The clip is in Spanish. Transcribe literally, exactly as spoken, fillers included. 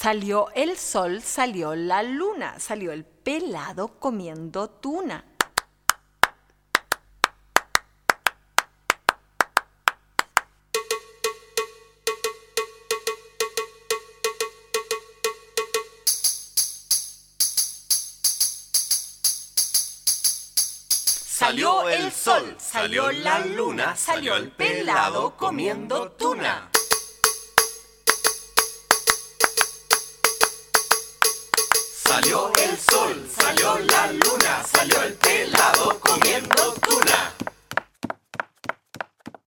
Salió el sol, salió la luna, salió el pelado comiendo tuna. Salió el sol, salió la luna, salió el pelado comiendo tuna. Salió el sol, salió la luna, salió el pelado comiendo tuna.